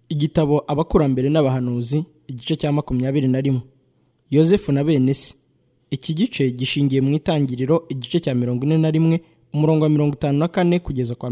Igitabo Abakurambere n'Abahanuzi, igice cya 21. Yozefu na bene se. Iki gice gishingiye mu Itangiriro igice cya 41 umurongo wa 54 kugeza kwa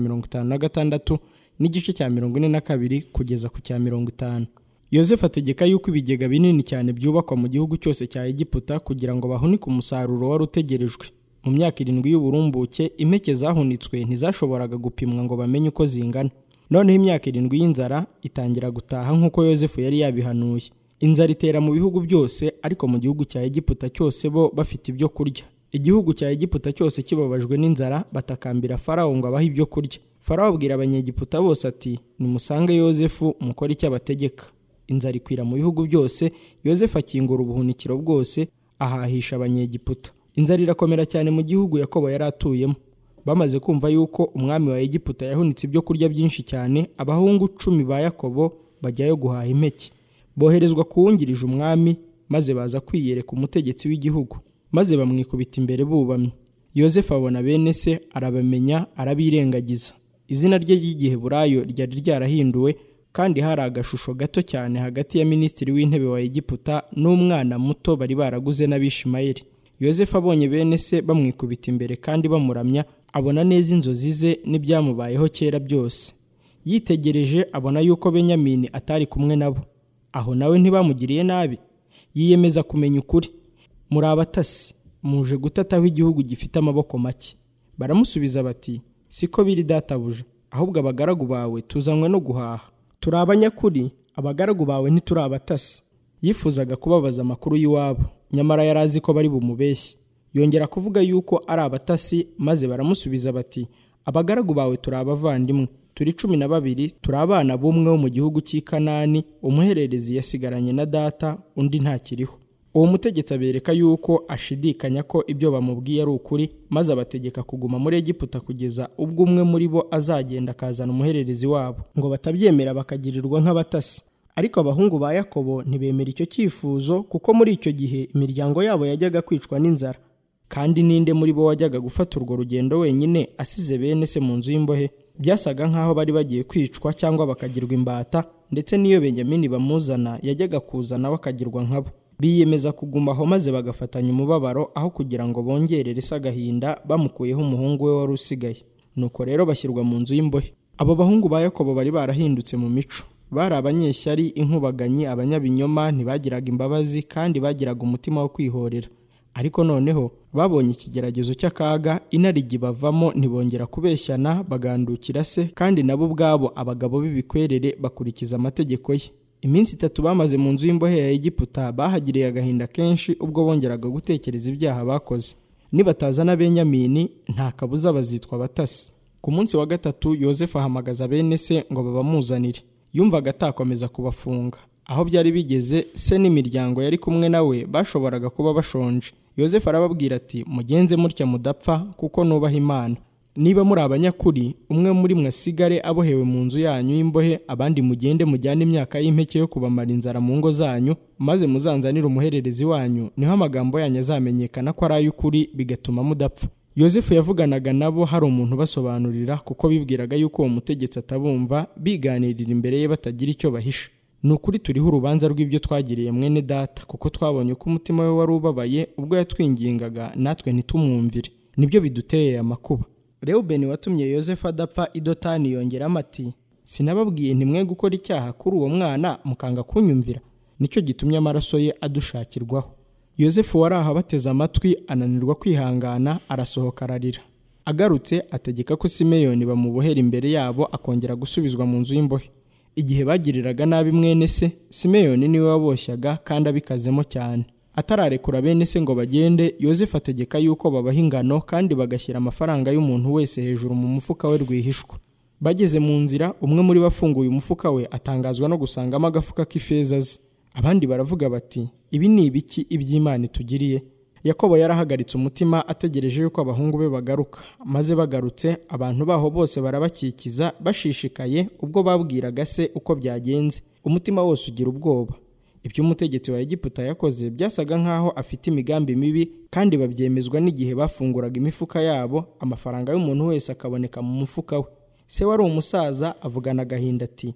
56 n'igice cya 42 kugeza ku cya 50. Yozefu ategeka yuko ibigega binini cyane byubakwa mu gihugu cyose cya Egiputa kugira ngo bahunike umusaruro wari utegerejwe. Mu myaka 7 y'uburumbuke impeke zahunitswe ntizashoboraga gupimwa ngo bamenye uko zingana. Noneho imyaka 7 y'inzara itangira gutaha nk'uko Yozefu yari yabihanuye. Inzara itera mu bihugu byose, ariko mu gihugu cya Egiputa cyose bo bafite ibyo kurya. Igihugu cya Egiputa cyose kibabajwe n'inzara, batakambira Farawo ngo abahe ibyo kurya. Farawo abwira Abanyegiputa bose ati, nimusange Yozefu mukore icyo abategeka. Inzara ikwira mu bihugu byose, Yozefu akingura ubuhunikiro bwose, ahahisha Abanyegiputa. Inzara irakomera cyane mu gihugu Yakobo yari atuyemo. Bamaze kumva yuko umwami wa Egiputa yahunitse ibyo kurya byinshi cyane, abahungu 10 ba Yakobo bajyayo guhaha impeke. Boherezwa kuwungirije umwami, maze baza kwiyereka umutegetsi w'igihugu, maze bamwikubita imbere bubamye. Yozefu abona bene se, arabamenya, arabirengagiza. Izina rye ry'Igiheburayo ryari ryarahinduwe, kandi hari agashusho gato cyane hagati ya minisitiri w'intebe wa Egiputa n'umwana muto bari baraguze n'Abishimayeli. Yozefu abonye bene se bamwikubita imbere kandi bamuramya, abona neza inzozi ze n'ibyamubayeho kera byose. Yitegereje abona yuko Benyamini atari kumwe nabo. Aho nawe ntibamugiriye nabi. Yiyemeza kumenya ukuri. Muri abatasi, muje gutataho igihugu gifite amaboko make. Baramusubiza bati, siko biri databuja, ahubwo abagaragu bawe tuzanywe no guhaha. Turi abanyakuri, abagaragu bawe ntituri abatasi. Yifuzaga kubabaza amakuru y'iwabo, nyamara yari azi ko bari bumubeshye. Yongera kuvuga yuko ari abatasi, maze baramusubiza bati, abagaragu bawe turi abavandimwe, turi 12, turi abana b'umwe wo mu gihugu cy'i Kanani, umuhererezi yasigaranye na data, undi ntakiriho. Uwo mutegetsi abereka yuko ashidikanya ko ibyo bamubwiye ari ukuri, maze abategeka kuguma muri Egiputa kugeza ubwo umwe muri bo azagenda akazana umuhererezi wabo, ngo batabyemera bakagirirwa nk'abatasi. Ariko abahungu ba Yakobo ntibemera icyo cyifuzo, kuko muri icyo gihe imiryango yabo yajyaga kwicwa n'inzara. Kandi ninde muri bo wajyaga gufata urwo rugendo wenyine asize bene se mu nzu y'imbohe? Byasaga nk'aho bari bagiye kwicwa cyangwa bakagirwa imbata, ndetse n'iyo Benyamini bamuzana yajyaga kuzana bakagirwa nkabo. Biyemeza kugumaho maze bagafatanya umubabaro, aho kugira ngo bongerere se agahinda bamukuyeho umuhungu we wari usigaye. Nuko rero bashyirwa mu nzu y'imbohe. Abo bahungu ba Yakobo bari barahindutse mu mico. Bari abanyeshyari, inkubaganyi, abanyabinyoma, ntibagiraga imbabazi kandi bagiraga umutima wo kwihorera. Ariko noneho babonye ikigeragezo cy'akaga, inarijye bavamo, ntibongera kubeshyana, bagandukira se, kandi nabo ubwabo abagabo b'ibikwerere bakurikiza amategeko ye. Iminsi 3 bamaze mu nzu y'imbohe ya Egiputa, bahagiriye agahinda kenshi ubwo bongeraga gutekereza ibyaha bakoze. Nibatazana Benyamini, nta kabuza bazitwa abatasi. Ku munsi wa 3 Yozefu ahamagaza bene se ngo babamuzanire. Yumvaga atakomeza kubafunga. Aho byari bigeze, se n'imiryango yari kumwe nawe bashoboraga kuba bashonje. Yozefu arababwira ati, mugenze mutya mudapfa, kuko nubaha Imana. Niba muri abanyakuri, umwe muri mwe asigare abohewe mu nzu yanyu y'imbohe, abandi mugende mujyane imyaka y'impeke yo kubamara inzara mu ngo zanyu, maze muzanzanire umuhererezi wanyu, niho amagambo yanyu azamenyekana ko ari ay'ukuri, bigatuma mudapfa. Yozefu yavuganaga nabo hari umuntu basobanurira, kuko bibwiraga yuko uwo mutegetsi atabumva, biganirira imbere ye batagira icyo bahisha. Ni ukuri turiho urubanza rw'ibyo twagiriye mwene data, kuko twabonye ko umutima we wari ubabaye ubwo yatwingingaga, natwe ntitumwumvire. Nibyo biduteye amakuba. Reubeni watumye Yozefu adapfa i Dotani yongeramo ati, sinababwiye ntimwe gukora icyaha kuri uwo mwana mukanga kunyumvira? Nicyo gitumye amaraso ye adushakirwaho. Yozefu wari aho abateze amatwi, ananirwa kwihangana, arasohoka ararira. Agarutse ategeka ko Simeyoni bamubohera imbere yabo, akongera gusubizwa mu nzu y'imbohe. Igihe bagiriraga nabi mwene se, Simeyoni niwe waboshyaga kandi abikazemo cyane. Atararekura bene se ngo bagende, Yozefu ategeka yuko babaha ingano kandi bagashyira amafaranga y'umuntu wese hejuru mu mufuka we rwihishwa. Bageze mu nzira, umwe muri bafunguye umufuka we atangazwa no gusangamo agafuka k'ifeza ze. Abandi baravuga bati, ibi ni ibiki iby'Imana itugiriye? Yakobo yarahagaritse umutima ategereje yuko abahungu be bagaruka. Maze bagarutse, abantu baho bose barabakikiza bashishikaye ubwo babwiraga se uko byagenze. Umutima wose ugira ubwoba. Ibyo umutegetsi wa Egiputa yakoze byasaga nk'aho afite imigambi mibi, kandi babyemezwa n'igihe bafunguraga imifuka yabo, amafaranga y'umuntu wese akaboneka mu mufuka we. Se wari umusaza avugana agahinda ati,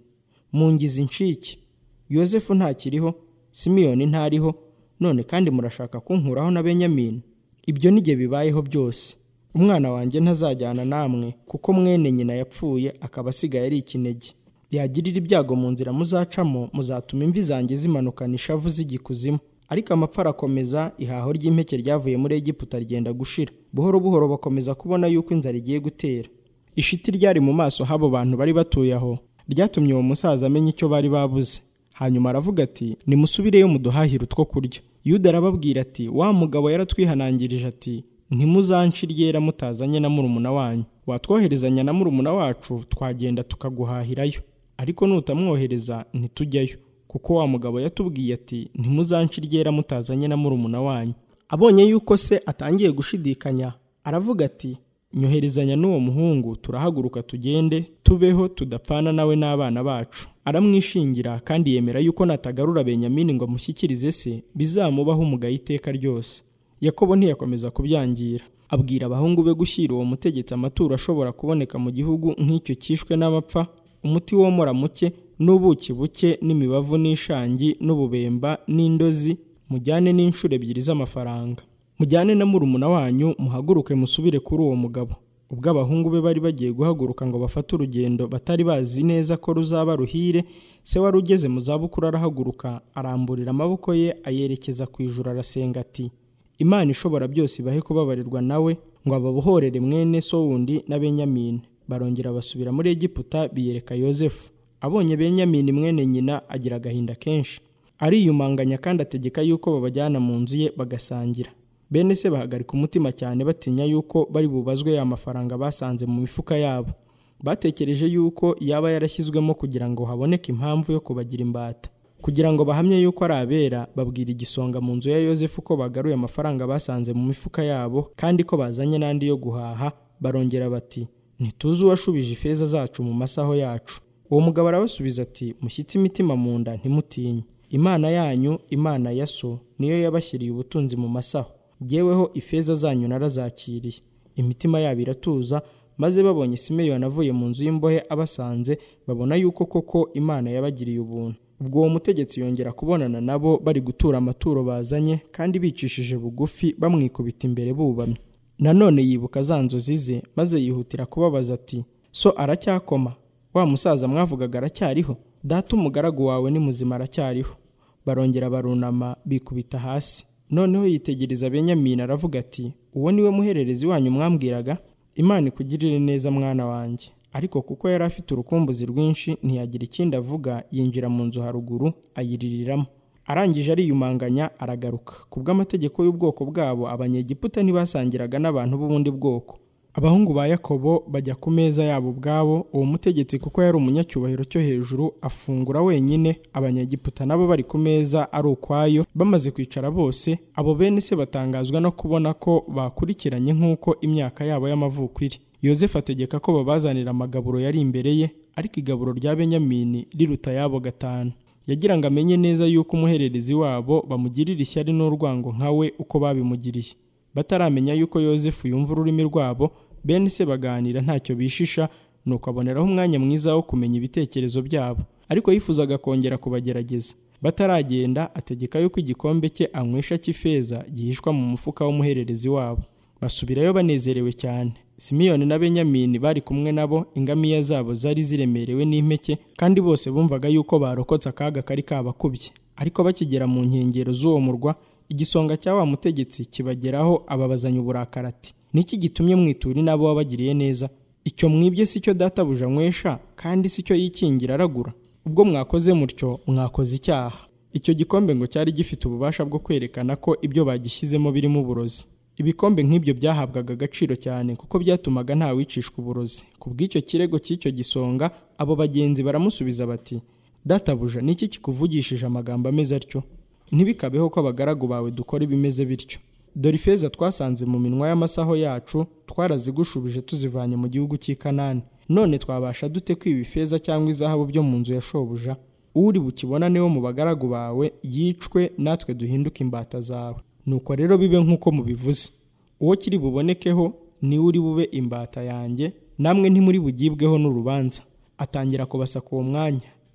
mungize incike. Yozefu ntakiriho, Simiyoni ntariho, none kandi murashaka kunkuraho na Benyamini? Ibyo nige bibayeho byose. Umwana wanjye ntazajyana namwe, kuko mwene nyina yapfuye akaba asigaye ari ikinege. Yagirira ibyago mu nzira muzacamo, muzatuma imvi zanjye zimanukana ishavu z'igikuzimu. Ariko amapfa arakomeza, ihaho ry'impeke ryavuye muri Egiputa rigenda gushira. Buhoro buhoro bakomeza kubona yuko inzara igiye gutera. Ishiti ryari mu maso h'abo bantu bari batuye aho ryatumye uwo musaza amenya icyo bari babuze. Hanyuma aravuga ati, nimusubireyo muduhahire utwo kurya. Yuda arababwira ati, wa mugabo yaratwihanangirije ati, ntimuzanshi ryera mutazanye na murumuna wanyu. Watwoherezanya na murumuna wacu twagenda tukaguhahirayo, ariko nutamwohereza ntitujyayo, kuko wa mugabo yatubwiye ati, ntimuzanshi ryera mutazanye na murumuna wanyu. Abonye yuko se atangiye gushidikanya, aravuga ati, nyoherezanya n'uwo muhungu, turahaguruka tugende, tubeho tudapfana nawe n'abana bacu. Aramwishingira kandi yemera yuko natagarura Benyamini ngo amushyikirize se, bizamubaho umugayo iteka ryose. Yakobo ntiyakomeza kubyangira. Abwira abahungu be gushyira uwo mutegetsi amaturo ashobora kuboneka mu gihugu nk'icyo cyishwe n'abapfa, umuti womora muke, n'ubuki buke, n'imibavu, n'ishangi, n'ububemba, n'indozi, mujyane n'inshuro 2 z'amafaranga. Mujyane na murumuna wanyu, muhaguruke musubire kuri uwo mugabo. Ubwo abahungu be bari bagiye guhaguruka ngo bafate urugendo, batari bazi neza ko ruzaba ruhire, se wari ugeze mu zabukuru arahaguruka, aramburira amaboko ye ayerekeza ku ijuru, arasenga ati, Imana ishobora byose ibahe kubabarirwa nawe, ngo ababohorere mwene so wundi na Benyamini. Barongera basubira muri Egiputa, biyereka Yozefu. Abonye Benyamini mwene nyina agira agahinda kenshi, ariyumanganya kandi ategeka yuko babajyana mu nzu ye bagasangira. Bene se bahagarika umutima cyane, batinya yuko bari bubazwe ya mafaranga basanze mu mifuka yabo. Batekereje yuko yaba yarashyizwemo kugira ngo haboneke impamvu yo kubagira imbata. Kugira ngo bahamye yuko ari abera, babwira igisonga mu nzu ya Yozefu ko bagaruye amafaranga basanze mu mifuka yabo, kandi ko bazanye n'andi yo guhaha. Barongera bati, ntituzi uwashubije ifeza zacu mu masaho yacu. Uwo mugabo arabasubiza ati, mushyitse imitima mu nda, ntimutinye. Imana yanyu, Imana ya so, niyo yabashyiriye ubutunzi mu masaho. Jyeweho ifeza zanyu narazakiriye. Imitima yabo iratuza, maze babonye Simeyoni avuye mu nzu y'imbohe abasanze, babona yuko koko Imana yabagiriye ubuntu. Ubwo uwo mutegetsi yongera kubonana nabo bari gutura amaturo bazanye, kandi bicishije bugufi, bamwikubita imbere bubamye. Nanone yibuka za nzozi ze, maze yihutira kubabaza ati, so aracyakoma? Wa musaza mwavugaga aracyariho? Data umugaragu wawe ni muzima, aracyariho. Barongera barunama, bikubita hasi. Noneho yitegereza Benyamini aravuga ati, uwo niwe muhererezi wanyu mwambwiraga? Imana ikugirire neza mwana wanjye. Ariko kuko yari afite urukumbuzi rwinshi, ntiyagira ikindi avuga, yinjira mu nzu haruguru, ayiririramo. Arangije ariyumanganya, aragaruka. Kubw'amategeko y'ubwoko bwabo, Abanyegiputa ntibasangiraga n'abantu b'ubundi bwoko. Abahungu ba Yakobo bajya ku meza yabo ubwabo. Uwo mutegetsi kuko yari umunyacyubahiro cyo hejuru, afungura wenyine, Abanyegiputa nabo bari ku meza ari ukwayo. Bamaze kwicara bose, abo bene se batangazwa no kubona ko bakurikiranye nk'uko imyaka yabo y'amavuko iri. Yozefu ategeka ko babazanira amagaburo yari imbere ye, ariko igaburo rya Benyamini riruta yabo 5. Yagira ngo amenye neza yuko umuhererezi wabo bamugirira ishyari n'urwango nkawe uko babimugiriye. Bataramenya yuko Yozefu yumva ururimi rwabo, bene se baganira ntacyo bishisha, nuko aboneraho umwanya mwiza wo kumenya ibitekerezo byabo. Ariko yifuzaga kongera kubagerageza. Bataragenda, ategeka yuko igikombe cye anywesha cy'ifeza gihishwa mu mufuka w'umuhererezi wabo. Basubirayo banezerewe cyane. Simiyoni na Benyamini bari kumwe nabo, ingamiya zabo zari ziremerewe n'impeke, kandi bose bumvaga yuko barokotse akaga kari kabakubye. Ariko bakigera mu nkengero z'uwo murwa, igisonga cya wa mutegetsi kibageraho, ababazanya uburakari ati, niki gitumye mwitura inabo wabagiriye neza? Icyo mwibye si cyo databuja anywesha, kandi si cyo yikingira aragura. Ubwo mwakoze mutyo, mwakoze icyaha. Icyo gikombe ngo cyari gifite ububasha bwo kwerekana ko ibyo bagishyizemo birimo uburozi. Ibikombe nk'ibyo byahabwaga agaciro cyane, kuko byatumaga nta wicishwa uburozi. Kubw'icyo kirego cy'icyo gisonga, abo bagenzi baramusubiza bati, databuja, niki kikuvugishije amagambo ameze atyo? Ntibikabeho ko abagaragu bawe dukora ibimeze bityo. Dore ifeza twasanze mu minwa y'amasaho yacu, twarazigushubije tuzivanye mu gihugu cy'i Kanani. None twabasha dute kwiba ifeza cyangwa izahabu byo mu nzu ya shobuja? Uri bukibonaneho mu bagaragu bawe yicwe, natwe duhinduke imbata zawe. Nuko rero bibe nk'uko mubivuze. Uwo kiri bubonekeho ni uri bube imbata yanjye, namwe ntimuri bugibweho n'urubanza. Atangira kubasaka uwo mwanya.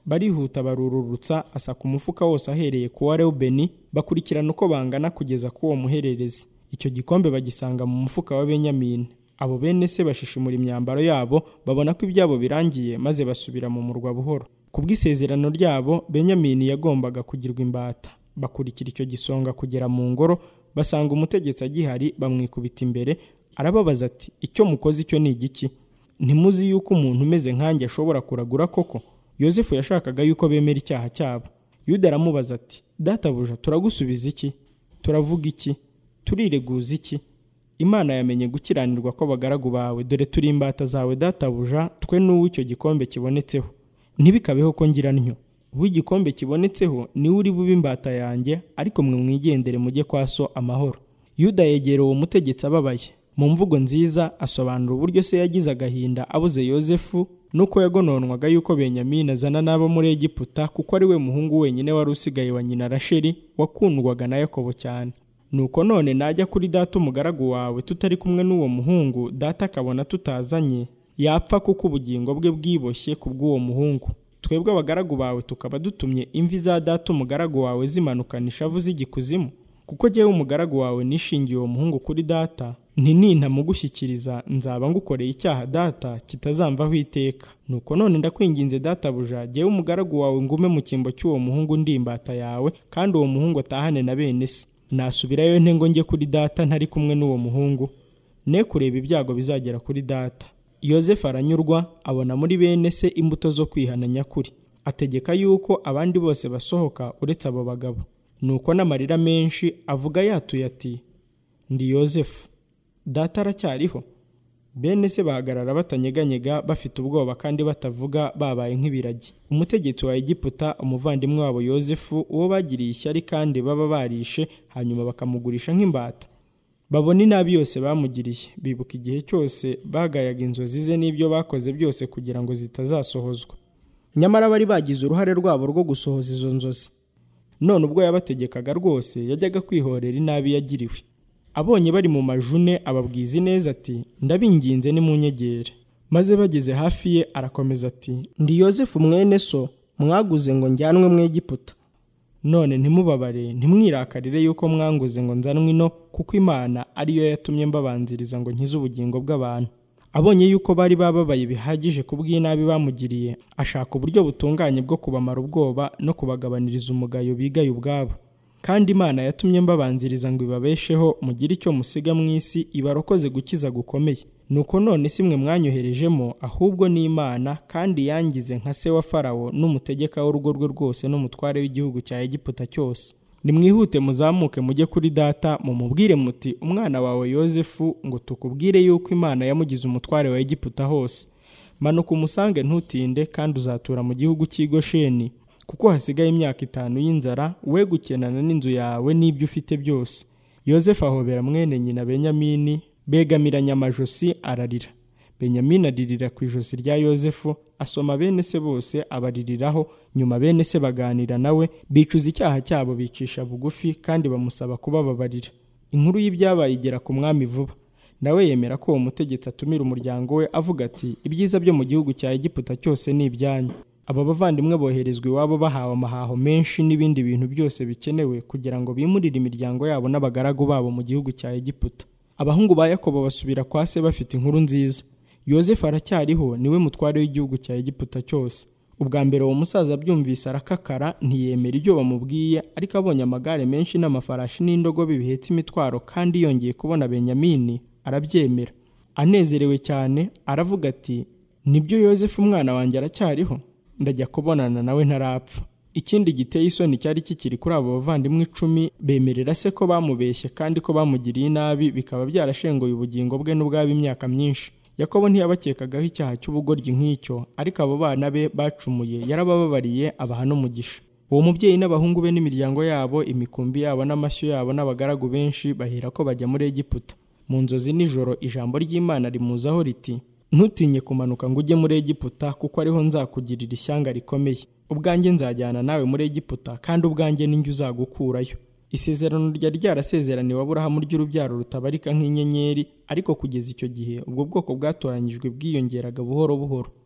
barihuta barururutsa, asaka umufuka wose ahereye ku wa Reubeni, bakurikirana uko bangana kugeza ku uwo muhererezi. Icyo gikombe bagisanga mu mufuka wa Benyamini. Abo bene se bashishimura imyambaro yabo, babona ko ibyabo birangiye, maze basubira mu murwa buhoro. Kubw'isezerano ryabo, Benyamini yagombaga kugirwa imbata. Bakurikira icyo gisonga kugera mu ngoro, basanga umutegetsi agihari, bamwikubita imbere. Arababaza ati, icyo mukoze icyo ni igiki? Ntimuzi yuko umuntu umeze nkanjye ashobora kuragura koko? Yozefu yashakaga yuko bemera icyaha cyabo. Yuda aramubaza ati, databuja, turagusubiza iki? Turavuga iki? Turireguza iki? Imana yamenye gukiranirwa kw'abagaragu bawe, dore turi imbata zawe databuja, twe n'uwo icyo gikombe kibonetseho. Ntibikabeho ko ngira ntyo. Uw'igikombe kibonetseho niwe uri bube imbata yanjye, ariko mwe mwigendere mujye kwa so amahoro. Yuda yegera uwo mutegetsi ababaye. Mu mvugo nziza asobanura uburyo se yagize agahinda abuze Yozefu, nuko yagononwaga yuko Benyamini azana n'abo muri Egiputa, kuko ari we muhungu wenyine wari usigaye wa nyina Rasheli, wakundwaga na Yakobo cyane. Nuko none najya kuri data umugaragu wawe tutari kumwe n'uwo muhungu, data akabona tutazanye, yapfa kuko ubugingo bwe bwiboshye kubw'uwo muhungu. Twebwe abagaragu bawe tukaba dutumye imvi za data umugaragu wawe zimanukana ishavu z'igikuzimu, kuko jyewe umugaragu wawe nishingiye uwo muhungu kuri data, nintamugushyikiriza nzaba ngukoreye icyaha data kitazamvaho iteka. Nuko none ndakwinginze databuja, jyewe umugaragu wawe ngume mu cyimbo cy'uwo muhungu ndi imbata yawe, kandi uwo muhungu atahane na bene se. Nasubirayo nte ngo njye kuri data ntari kumwe n'uwo muhungu? Ne kureba ibyago bizagera kuri data. Yozefu aranyurwa, abona muri bene se imbuto zo kwihana nyakuri. Ategeka yuko abandi bose basohoka uretse abo bagabo. Nuko n'amarira menshi avuga yatuye ati, ndi Yozefu, data aracyariho? Bene se bahagarara batanyeganyega, bafite ubwoba kandi batavuga, babaye nk'ibiragi. Umutegetsi wa Egiputa, umuvandimwe wabo Yozefu, uwo bagiriye ishyari kandi baba barishe, hanyuma bakamugurisha nk'imbata. Babona inabi yose bamugiriye, bibuka igihe cyose bagayaga inzozi ze n'ibyo bakoze byose kugira ngo zitazasohozwa. Nyamara bari bagize uruhare rwabo rwo gusohoza izo nzozi. None ubwo yabategekaga rwose, yajyaga kwihorera inabi yagiriwe. Abonye bari mu majune, ababwiza neza ati, ndabinginze nimunyegere. Maze bageze hafi ye, arakomeza ati, ndi Yozefu mwene so, mwaguze ngo njyanwe mu Egiputa. None ntimubabare, ntimwirakarire yuko mwanguze ngo nzanwe ino, kuko Imana ariyo yatumye mbabanziriza ngo nkize ubugingo bw'abantu. Abonye yuko bari bababaye bihagije kubw'inabi bamugiriye, ashaka uburyo butunganye bwo kubamara ubwoba no kubagabaniriza umugayo bigaye ubwabo. Kandi Imana yatumye mbabanziriza ngo ibabesheho, mugire icyo musiga mu isi, ibarokoze gukiza gukomeye. Nuko none si mwe mwanyoherejemo, ahubwo ni Imana, kandi yangize nka se wa Farawo n'umutegeka w'urugo rwe rwose n'umutware w'igihugu cya Egiputa cyose. Nimwihute muzamuke mujye kuri data, mumubwire muti, umwana wawe Yozefu ngo tukubwire yuko Imana yamugize umutware wa Egiputa hose. Manuka umusange ntutinde, kandi uzatura mu gihugu cy'i Gosheni, kuko hasigaye imyaka 5 y'inzara, we gukenana n'inzu yawe n'ibyo ufite byose. Yozefu ahobera mwene nyina Benyamini, begamiranya amajosi, ararira. Benyamini aririra ku ijosi rya Yozefu, asoma bene se bose abaririraho. Nyuma bene se baganira nawe, bicuza icyaha cyabo, bicisha bugufi kandi bamusaba kubababarira. Inkuru y'ibyabaye igera ku mwami vuba. Nawe yemera ko uwo mutegetsi atumira umuryango we, avuga ati, ibyiza byo mu gihugu cya Egiputa cyose ni ibyanyu. Aba bavandimwe boherezwa iwabo bahawe amahaho menshi n'ibindi bintu byose bikenewe, kugira ngo bimurire imiryango yabo n'abagaragu babo mu gihugu cya Egiputa. Abahungu ba Yakobo basubira kwa se bafite inkuru nziza. Yozefu aracyariho, niwe mutware w'igihugu cya Egiputa cyose. Ubwa mbere uwo musaza abyumvise arakakara, ntiyemera ibyo bamubwiye, ariko abonye amagare menshi n'amafarashi n'indogobe bihetse imitwaro, kandi yongeye kubona Benyamini, arabyemera. Anezerewe cyane, aravuga ati, nibyo Yozefu umwana wanjye aracyariho? Ndajya kubonana nawe ntarapfa. Ikindi giteye isoni cyari kikiri kuri abo bavandimwe 10, bemerera se ko bamubeshye kandi ko bamugiriye nabi, bikaba byarashengoye ubugingo bwe n'ubwabo imyaka myinshi. Yakobo ntiyabakekagaho icyaha cy'ubugoryi nk'icyo, ariko abo bana be bacumuye yarabababariye, abaha n'umugisha. Uwo mubyeyi n'abahungu be n'imiryango yabo, imikumbi yabo n'amashyo yabo n'abagaragu benshi bahera ko bajya muri Egiputa. Mu nzozi nijoro ijambo ry'Imana rimuzaho riti, ntutinye kumanuka ngo ujye muri Egiputa, kuko ariho nzakugirira ishyanga rikomeye. Ubwanjye nzajyana nawe muri Egiputa, kandi ubwanjye ninjye uzagukurayo. Isezerano ryari ryarasezeraniwe Aburahamu ry'urubyaro rutabarika nk'inyenyeri, ariko kugeza icyo gihe ubwo bwoko bwatoranyijwe bwiyongeraga buhoro buhoro.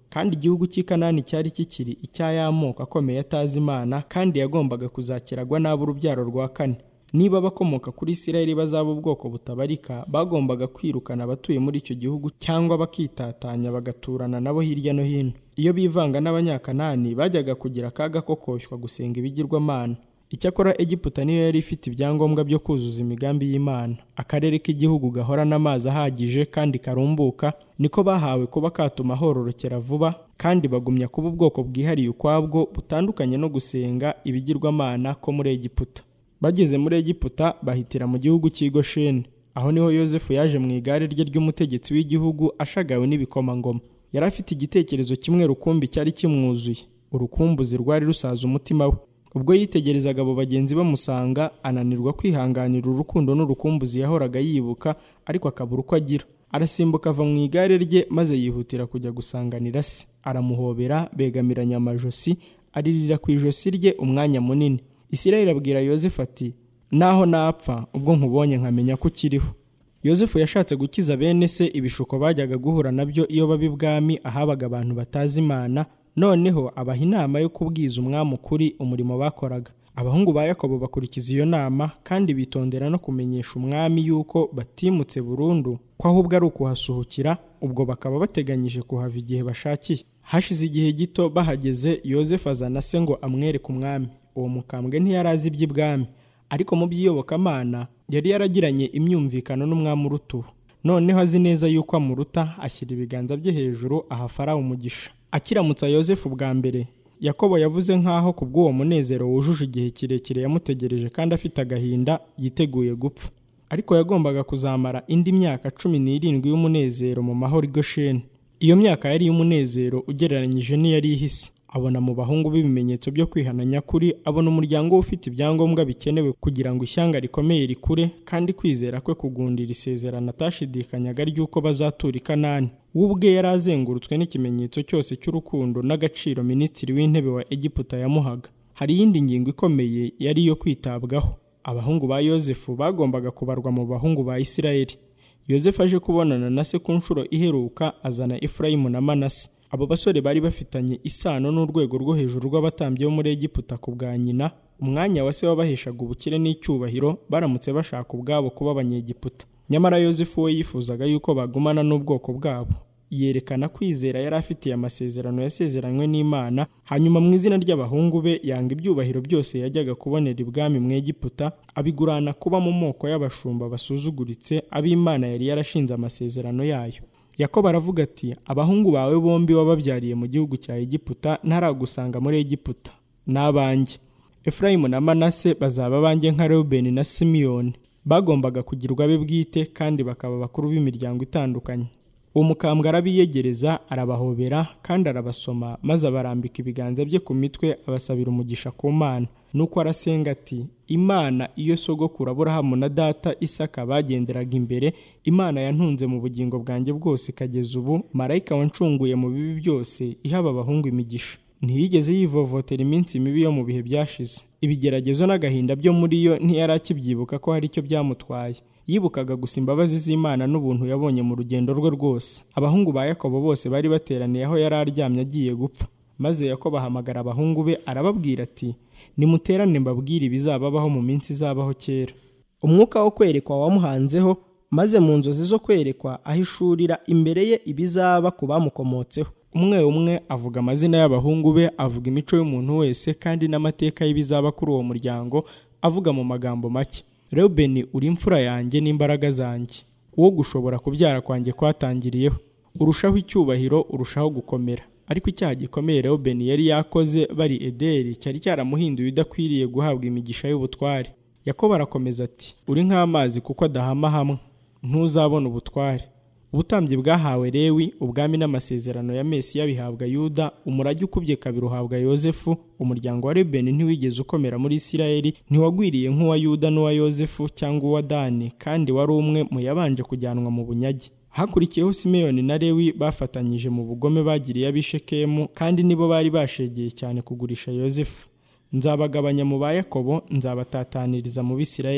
kandi igihugu cy'i Kanani cyari kikiri icy'ay'amoko akomeye atazi Imana, kandi yagombaga kuzakiragwa n'ab'urubyaro rwa kane. Niba abakomoka kuri Isirayeli bazaba ubwoko butabarika, bagombaga kwirukana abatuye muri icyo gihugu cyangwa bakitatanya bagaturana nabo hirya no hino. Iyo bivanga n'Abanyakanani bajyaga kugira akaga ko koshywa gusenga ibigirwamana. Icyakora Egiputa niyo yari ifite ibyangombwa byo kuzuza imigambi y'Imana. Akarere k'igihugu gahora n'amazi ahagije kandi karumbuka, niko bahawe kuba katuma hororokera vuba, kandi bagumya kuba ubwoko bwihariye ukwabwo butandukanye no gusenga ibigirwamana ko muri Egiputa. Bageze muri Egiputa bahitira mu gihugu cy'i Gosheni. Aho niho Yozefu yaje mu igare rye ry'umutegetsi w'igihugu ashagawe n'ibikomangoma. Yari afite igitekerezo kimwe rukumbi cyari kimwuzuye, urukumbuzi rwari rusaza umutima we. Ubwo yitegerezaga abo bagenzi bamusanga, ananirwa kwihanganira urukundo n'urukumbuzi yahoraga yibuka, ariko akabura uko agira. Arasimbuka ava mu igare rye maze yihutira kujya gusanganira se. Aramuhobera, begamiranya amajosi, aririra ku ijosi rye umwanya munini. Isirayeli abwira Yozefu ati, naho napfa ubwo nkubonye nkamenya ko ukiriho. Yozefu yashatse gukiza bene se ibishuko bajyaga guhura nabyo iyo baba ibwami ahabaga abantu batazi Imana, noneho abaha inama yo kubwiza umwami ukuri umurimo bakoraga. Abahungu ba Yakobo bakurikiza iyo nama, kandi bitondera no kumenyesha umwami yuko batimutse burundu, ko ahubwo ari ukuhasuhukira, ubwo bakaba bateganyije kuhava igihe bashakiye. Hashize igihe gito bahageze, Yozefu azana se ngo amwereke umwami. Uwo mukambwe ntiyari azi iby'ibwami, ariko mu by'iyobokamana yari yaragiranye imyumvikano n'umwami urutuwe. Noneho azi neza yuko amuruta, ashyira ibiganza bye hejuru aha Farawo umugisha. Akiramutsa Yozefu bwa mbere, Yakobo yavuze nk'aho ku bw'uwo munezero wujuje igihe kirekire yamutegereje kandi afite agahinda, yiteguye gupfa. Ariko yagombaga kuzamara indi myaka 17 y'umunezero mu mahoro i Gosheni. Iyo myaka yari y'umunezero ugereranyije n'iyari ihise. Abona mu bahungu b'ibimenyetso byo kwihana nyakuri, abona umuryango ufite ibyangombwa bikenewe kugira ngo ishyanga rikomeye rikure, kandi kwizera kwe kugundira isezerano atashidikanyaga ry'uko bazatura i Kanani. We ubwe yari azengurutswe n'ikimenyetso cyose cy'urukundo n'agaciro minisitiri w'intebe wa Egiputa yamuhaga. Hari iyindi ngingo ikomeye yari iyo kwitabwaho. Abahungu ba Yozefu bagombaga kubarwa mu bahungu ba Isirayeli. Yozefu aje kubonana na se ku nshuro iheruka, azana Efurayimu na Manase. Abo basore bari bafitanye isano n'urwego rwo hejuru rw'abatambyi bo muri Egiputa ku bwa nyina. Umwanya wa se wabaheshaga ubukire n'icyubahiro, baramutse bashaka ubwabo kuba Abanyegiputa. Nyamara Yozefu we yifuzaga yuko bagumana n'ubwoko bwabo. Yerekana kwizera yari afitiye amasezerano yasezeranywe n'Imana. Hanyuma mu izina ry'abahungu be yanga ibyubahiro byose yajyaga kubonera ibwami mu Egiputa, abigurana kuba mu moko y'abashumba basuzuguritse ab'Imana yari yarashinze amasezerano yayo. Yakobo aravuga ati, abahungu bawe bombi wababyariye mu gihugu cya Egiputa ntaragusanga muri Egiputa, n'abanjye. Efurayimu na Manase bazaba abanjye nka Reubeni na Simiyoni. Bagombaga kugirwa be bwite, kandi bakaba bakuru b'imiryango itandukanye. Uwo mukambwe arabiyegereza, arabahobera kandi arabasoma, maze abarambika ibiganza bye ku mitwe, abasabira umugisha ku Mana. Nuko arasenga ati, Imana iyo sogokuru Aburahamu na data Isaka bagenderaga imbere, Imana yantunze mu bugingo bwanjye bwose kageza ubu, marayika wancunguye mu bibi byose, ihaba abahungu imigisha. Ntiyigeze yivovotera iminsi mibi yo mu bihe byashize. Ibigeragezo n'agahinda byo muri yo ntiyari akibyibuka ko hari icyo byamutwaye. Yibukaga gusa imbabazi z'Imana n'ubuntu yabonye mu rugendo rwe rwose. Abahungu ba Yakobo bose bari bateraniye aho yari aryamye agiye gupfa. Maze Yakobo ahamagara abahungu be, arababwira ati, nimuterane mbabwire ibizababaho mu minsi izabaho kera. Umwuka wo kwerekwa wamuhanzeho, maze mu nzozi zo kwerekwa ahishurira imbere ye ibizaba ku bamukomotseho. Umwe umwe avuga amazina y'abahungu be, avuga imico y'umuntu wese kandi n'amateka y'ibizaba kuri uwo muryango, avuga mu magambo make. Reubeni, uri imfura yanjye n'imbaraga zanjye, uwo gushobora kubyara kwanjye kwatangiriyeho. Urushaho icyubahiro, urushaho gukomera. Ariko icyaha gikomeye Reubeni yari yakoze bari Ederi cyari cyaramuhinduye udakwiriye guhabwa imigisha y'ubutware. Yakobo arakomeza ati, uri nk'amazi kuko adahama hamwe, ntuzabona ubutware. Ubutambyi bwahawe Lewi, ubwami n'amasezerano ya Mesiya bihabwa Yuda, umurage ukubye kabiri uhabwa Yozefu. Umuryango wa Reubeni ntiwigeze ukomera muri Isirayeli, ntiwagwiriye nk'uwa Yuda n'uwa Yozefu cyangwa uwa Dani, kandi wari umwe mu yabanje kujyanwa mu bunyage. Hakurikiyeho Simeyoni na Lewi bafatanyije mu bugome bagiriye ab'Ishekemu, kandi nibo bari bashegeye cyane kugurisha Yozefu. Nzabagabanya mu ba Yakobo, nzabatataniriza mu Bisirayeli.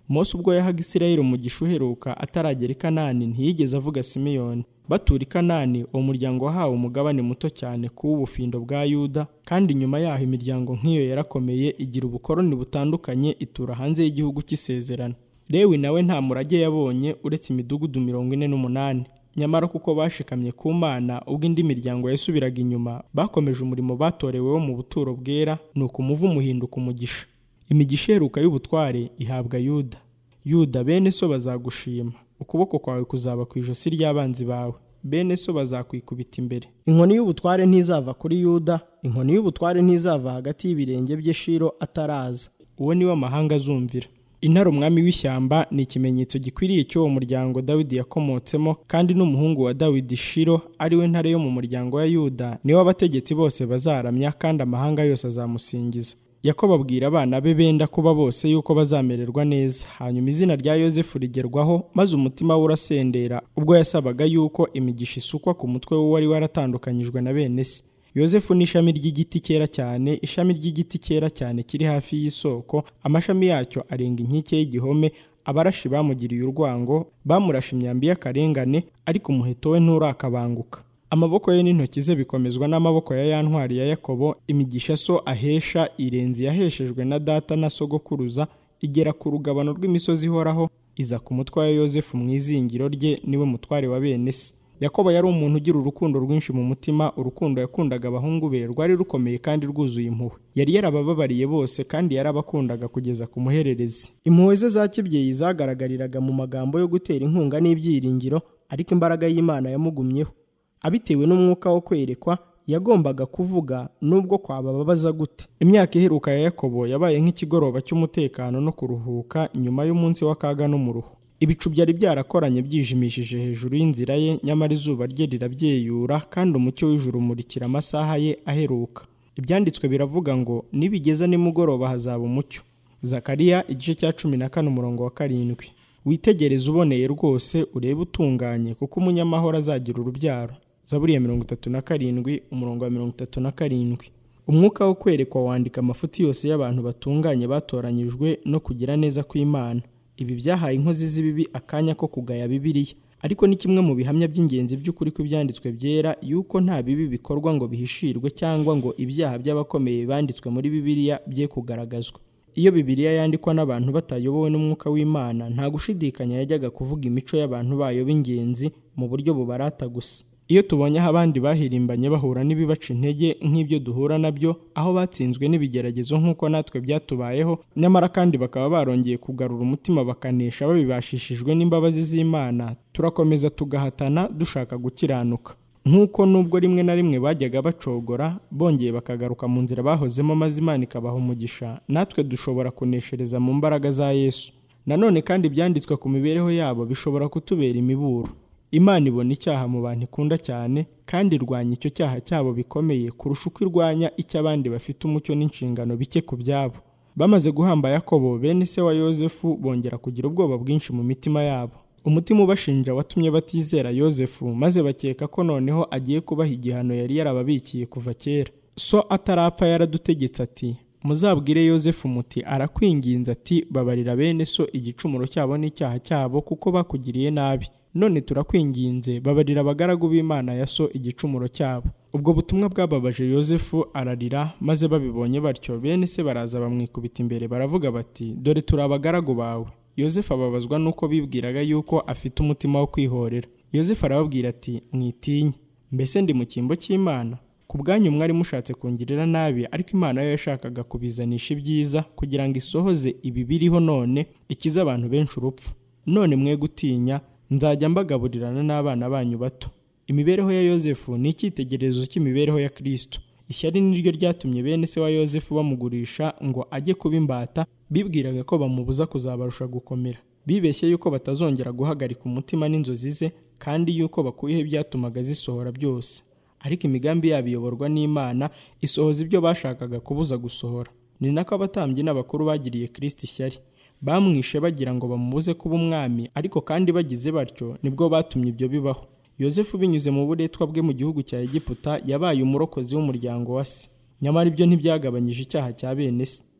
Mose ubwo yahaga Isirayeli umugisha uheruka ataragera i Kanani ntiyigeze avuga Simeyoni. Batura i Kanani, uwo muryango wahawe umugabane muto cyane kuw'ubufindo bwa Yuda, kandi nyuma yaho imiryango nk'iyo yarakomeye igira ubukoroni butandukanye itura hanze y'igihugu cy'isezerano. Lewi nawe nta murage yabonye uretse imidugudu 48. Nyamara kuko bashikamye ku Mana, ubwo indi miryango yasubiraga inyuma, bakomeje umurimo batorewe wo mu buturo bwera, nuko umuvumo uhinduka umugisha. Imigisha iheruka y'ubutware ihabwa Yuda. Yuda, bene so bazagushima, ukuboko kwawe kuzaba ku ijosi ry'abanzi bawe, bene so bazakwikubita imbere. Inkoni y'ubutware ntizava kuri Yuda, inkoni y'ubutware ntizava hagati y'ibirenge bye Shilo ataraza. Uwo ni we amahanga azumvira. Intare umwami w'ishyamba ni ikimenyetso gikwiriye cy'uwo muryango Dawidi yakomotsemo, kandi n'umuhungu wa Dawidi Shilo ari we ntare yo mu muryango wa Yuda, niwe abategetsi bose bazaramya, kandi amahanga yose azamusingiza. Yakobo abwira abana be benda kuba bose yuko bazamererwa neza. Hanyuma izina rya Yozefu rigerwaho, maze umutima we urasendera ubwo yasabaga yuko imigisha isukwa ku mutwe we wari waratandukanyijwe na bene se. Yozefu ni ishami ry'igiti cyera cyane, ishami ry'igiti cyera cyane kiri hafi y'isoko, amashami yacyo arenga inkike y'igihome. Abarashi bamugiriye urwango, bamurashe imyambi y'akarengane, ariko umuheto we nturakabanguka. Amaboko ye n'intoki ze bikomezwa n'amaboko ya ya ntwari ya Yakobo. Imigisha so ahesha irenze yaheshejwe na data na sogokuruza, igera ku rugabano rw'imisozi ihoraho, iza ku mutwe wa Yozefu mu izingiro rye, niwe mutware wa bene se. Yakobo yari umuntu ugira urukundo rwinshi mu mutima. Urukundo yakundaga abahungu be rwari rukomeye kandi rwuzuye impuhwe. Yari yarabababariye bose kandi yarabakundaga kugeza ku muhererezi. Impuhwe ze za kibyeyi zagaragariraga mu magambo yo gutera inkunga n'ibyiringiro, ariko imbaraga y'Imana yamugumyeho. Abitewe n'umwuka wo kwerekwa, yagombaga kuvuga nubwo kwababaza gute. Imyaka iheruka ya Yakobo yabaye nk'ikigoroba cy'umutekano no kuruhuka nyuma y'umunsi w'akaga n'umuruho. Ibicu byari byarakoranye byijimishije hejuru y'inzira ye, nyamara izuba rye rirabyeyura, kandi umucyo w'ijuru umurikira amasaha ye aheruka. Ibyanditswe biravuga ngo nibigeza nimugoroba hazaba umucyo. Zakariya igice cya 14:7. Witegereze uboneye rwose, urebe utunganye, kuko umunyamahoro azagira urubyaro. Zaburi ya 37:37. Umwuka wo kwerekwa wandika amafuti yose y'abantu batunganye batoranyijwe no kugira neza kw'Imana. Ibi byahaye inkozi z'ibibi akanya ko kugaya Bibiliya, ariko ni kimwe mu bihamya by'ingenzi by'ukuri kw'ibyanditswe byera yuko nta bibi bikorwa ngo bihishirwe, cyangwa ngo ibyaha by'abakomeye banditswe muri Bibiliya bye kugaragazwa. Iyo Bibiliya yandikwa n'abantu batayobowe n'umwuka w'Imana, nta gushidikanya yajyaga kuvuga imico y'abantu bayo b'ingenzi mu buryo bubarata gusa. Iyo tubonye aho abandi bahirimbanye bahura n'ibibaca intege nk'ibyo duhura nabyo, aho batsinzwe n'ibigeragezo nk'uko natwe byatubayeho, nyamara kandi bakaba barongeye kugarura umutima bakanesha babibashishijwe n'imbabazi z'Imana, turakomeza tugahatana dushaka gukiranuka. Nk'uko nubwo rimwe na rimwe bajyaga bacogora, bongeye bakagaruka mu nzira bahozemo, maze Imana ikabaha umugisha, natwe dushobora kuneshereza mu mbaraga za Yesu. Nanone kandi ibyanditswe ku mibereho yabo bishobora kutubera imiburo. Imana ibona icyaha mu bantu ikunda cyane, kandi irwanya icyo cyaha cyabo bikomeye kurusha uko irwanya icy'abandi bafite umucyo n'inshingano bike ku byabo. Bamaze guhamba Yakobo, bene se wa Yozefu bongera kugira ubwoba bwinshi mu mitima yabo. Umutima ubashinja watumye batizera Yozefu, maze bakeka ko noneho agiye kubaha igihano yari yarababikiye kuva kera. So atarapfa yaradutegetse ati, muzabwire Yozefu muti arakwinginze ati, babarira bene so igicumuro cyabo n'icyaha cyabo, kuko bakugiriye nabi. None turakwinginze, babarira abagaragu b'Imana ya so igicumuro cyabo. Ubwo butumwa bwababaje Yozefu, ararira, maze babibonye batyo bene se baraza bamwikubita imbere, baravuga bati, dore turi abagaragu bawe. Yozefu ababazwa nuko bibwiraga yuko afite umutima wo kwihorera. Yozefu arababwira ati, mwitinye, mbese ndi mu cyimbo cy'Imana? Ku bwanyu mwari mushatse kungirira nabi, ariko Imana yo yashakaga kubizanisha ibyiza, kugira ngo isohoze ibi biriho none, ikize abantu benshi urupfu. None mwe gutinya, nzajya mbagaburirana n'abana banyu bato. Imibereho ya Yozefu ni icyitegererezo cy'imibereho ya Kristo. Ishyari niryo ryatumye bene se wa Yozefu bamugurisha ngo ajye kuba imbata. Bibwiraga ko bamubuza kuzabarusha gukomera. Bibeshye yuko batazongera guhagarika umutima n'inzozi ze, kandi yuko bakuyeho ibyatumaga zisohora byose. Ariko imigambi yabo iyoborwa n'Imana, isohoza ibyo bashakaga kubuza gusohora. Ni nako abatambyi n'abakuru bagiriye Kristo ishyari. Bamwishe bagira ngo bamubuze kuba umwami, ariko kandi bagize batyo nibwo batumye ibyo bibaho. Yozefu binyuze mu buretwa bwe mu gihugu cya Egiputa yabaye umurokozi w'umuryango wa se. Nyamara ibyo ntibyagabanyije icyaha cya bene se.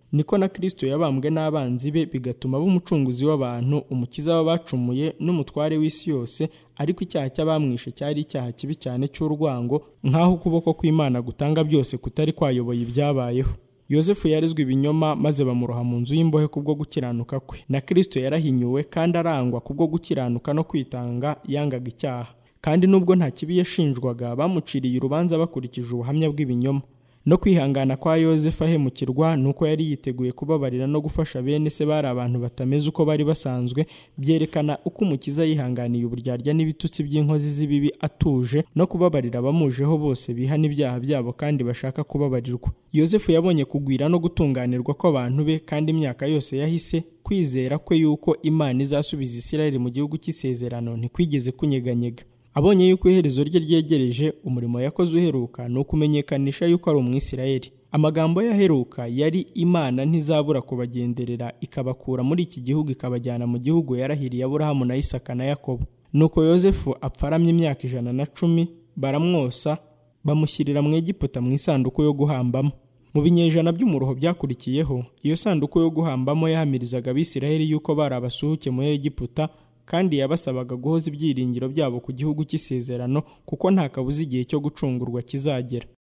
niko na Kristo yabambwe n'abanzi be, bigatuma aba umucunguzi w'abantu, umukiza w'abacumuye n'umutware w'isi yose. Ariko icyaha cy'abamwishe cyari icyaha kibi cyane cy'urwango, nk'aho ukuboko kw'Imana gutanga byose kutari kwayoboye ibyabayeho. Yosefu yarezwe ibinyoma, maze bamuroha mu nzu y'imbohe kubwo gukiranuka kwe. Na Kristo yarahinyuwe kandi arangwa kubwo gukiranuka no kwitanga, yangaga icyaha. Kandi nubwo nta kibi yashinjwaga, bamuciriye urubanza bakurikije ubuhamya bw'ibinyoma. No kwihangana kwa Yosefu ahemukirwa, nuko yari yiteguye kubabarira no gufasha bene se bari abantu batameze uko bari basanzwe, byerekana uko umukiza yihanganiye uburyarya n'ibitutsi by'inkozi z'ibibi atuje, no kubabarira abamujeho bose bihana ibyaha byabo kandi bashaka kubabarirwa. Yosefu yabonye kugwira no gutunganirwa kw'abantu be, kandi imyaka yose yahise kwizera kwe yuko Imana izasubiza Isirayeli mu gihugu cy'isezerano ntikwigeze kunyeganyega. Abonye yuko iherezo rye ryegereje, umurimo yakoze uheruka ni ukumenyekanisha yuko ari Umwisirayeli. Amagambo y'aheruka yari Imana ntizabura kubagenderera ikabakura muri iki gihugu ikabajyana mu gihugu yarahiriye Aburahamu na Isaka na Yakobo. Nuko Yosefu apfa aramye imyaka 110, baramwosa bamushyirira mu Egiputa mu isanduku yo guhambamo. Mu binyejana by'umuruho byakurikiyeho, iyo sanduku yo guhambamo yahamirizaga Abisirayeli yuko bari abasuhuke muri Egiputa, kandi yabasabaga guhoza ibyiringiro byabo ku gihugu cy'isezerano, kuko nta kabuza igihe cyo gucungurwa kizagera.